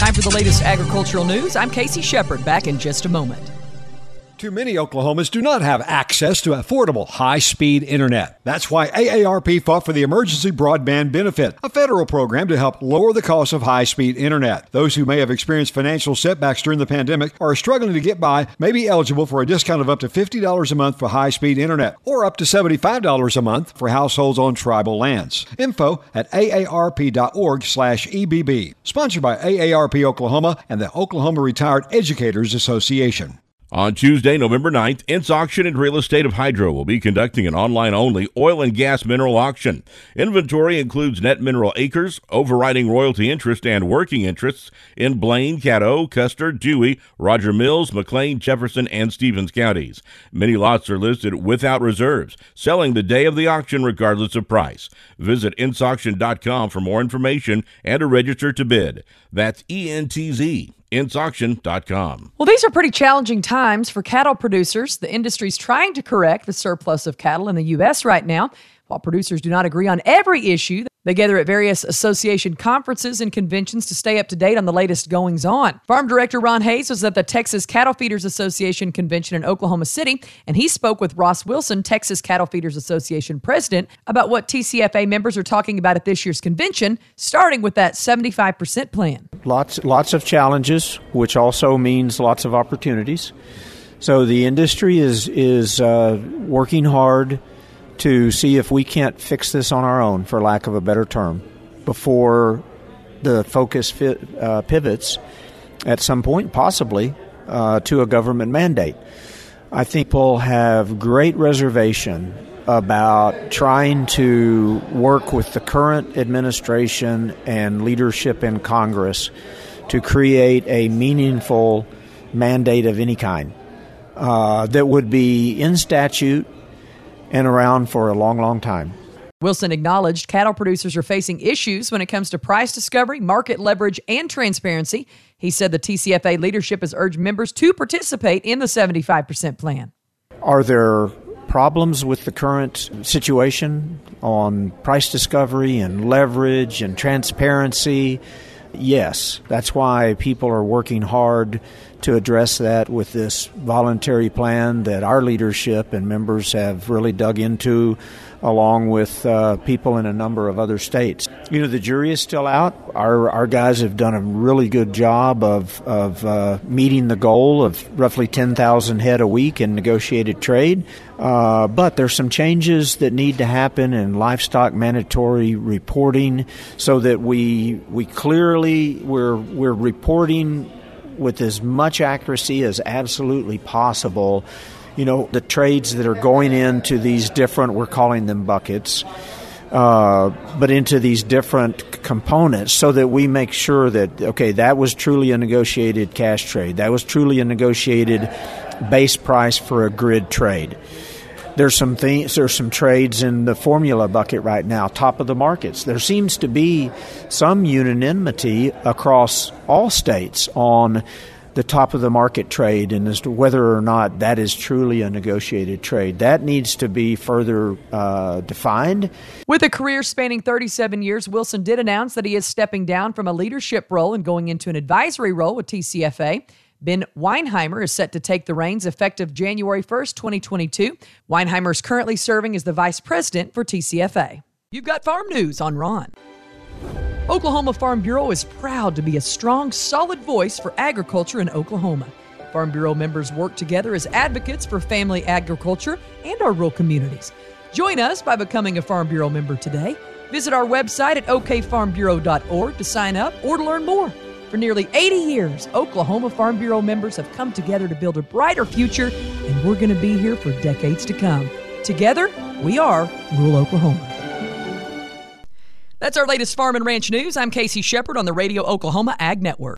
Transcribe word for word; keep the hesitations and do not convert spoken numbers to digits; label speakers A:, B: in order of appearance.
A: Time for the latest agricultural news. I'm Casey Shepard, back in just a moment.
B: Too many Oklahomans do not have access to affordable, high-speed internet. That's why A A R P fought for the Emergency Broadband Benefit, a federal program to help lower the cost of high-speed internet. Those who may have experienced financial setbacks during the pandemic or are struggling to get by may be eligible for a discount of up to fifty dollars a month for high-speed internet or up to seventy-five dollars a month for households on tribal lands. Info at aarp.org slash EBB. Sponsored by A A R P Oklahoma and the Oklahoma Retired Educators Association.
C: On Tuesday, November ninth, Ints Auction and Real Estate of Hydro will be conducting an online-only oil and gas mineral auction. Inventory includes net mineral acres, overriding royalty interest, and working interests in Blaine, Caddo, Custer, Dewey, Roger Mills, McLean, Jefferson, and Stevens counties. Many lots are listed without reserves, selling the day of the auction regardless of price. Visit ints auction dot com for more information and to register to bid. That's E N T Z. ints auction dot com.
A: Well, these are pretty challenging times for cattle producers. The industry's trying to correct the surplus of cattle in the U S right now. While producers do not agree on every issue, they gather at various association conferences and conventions to stay up to date on the latest goings-on. Farm Director Ron Hayes was at the Texas Cattle Feeders Association convention in Oklahoma City, and he spoke with Ross Wilson, Texas Cattle Feeders Association president, about what T C F A members are talking about at this year's convention, starting with that seventy-five percent plan.
D: Lots, lots of challenges, which also means lots of opportunities. So the industry is is uh, working hard to see if we can't fix this on our own, for lack of a better term, before the focus fit, uh, pivots at some point, possibly, uh, to a government mandate. I think people have great reservation about trying to work with the current administration and leadership in Congress to create a meaningful mandate of any kind uh, that would be in statute and around for a long, long time.
A: Wilson acknowledged cattle producers are facing issues when it comes to price discovery, market leverage, and transparency. He said the T C F A leadership has urged members to participate in the seventy-five percent plan.
D: Are there problems with the current situation on price discovery and leverage and transparency? Yes. That's why people are working hard to address that with this voluntary plan that our leadership and members have really dug into, along with uh, people in a number of other states. You know, the jury is still out. Our our guys have done a really good job of, of uh, meeting the goal of roughly ten thousand head a week in negotiated trade. Uh, but there's some changes that need to happen in livestock mandatory reporting so that we we clearly we're we're reporting with as much accuracy as absolutely possible, you know, the trades that are going into these different, we're calling them buckets, uh, but into these different components so that we make sure that, okay, that was truly a negotiated cash trade. That was truly a negotiated base price for a grid trade. There's some things, there's some trades in the formula bucket right now, top of the markets. There seems to be some unanimity across all states on the top of the market trade and as to whether or not that is truly a negotiated trade. That needs to be further uh, defined.
A: With a career spanning thirty-seven years, Wilson did announce that he is stepping down from a leadership role and going into an advisory role with T C F A. Ben Weinheimer is set to take the reins effective January first, twenty twenty-two. Weinheimer is currently serving as the vice president for T C F A. You've got farm news on Ron. Oklahoma Farm Bureau is proud to be a strong, solid voice for agriculture in Oklahoma. Farm Bureau members work together as advocates for family agriculture and our rural communities. Join us by becoming a Farm Bureau member today. Visit our website at o k farm bureau dot org to sign up or to learn more. For nearly eighty years, Oklahoma Farm Bureau members have come together to build a brighter future, and we're going to be here for decades to come. Together, we are Rural Oklahoma. That's our latest farm and ranch news. I'm Casey Shepard on the Radio Oklahoma Ag Network.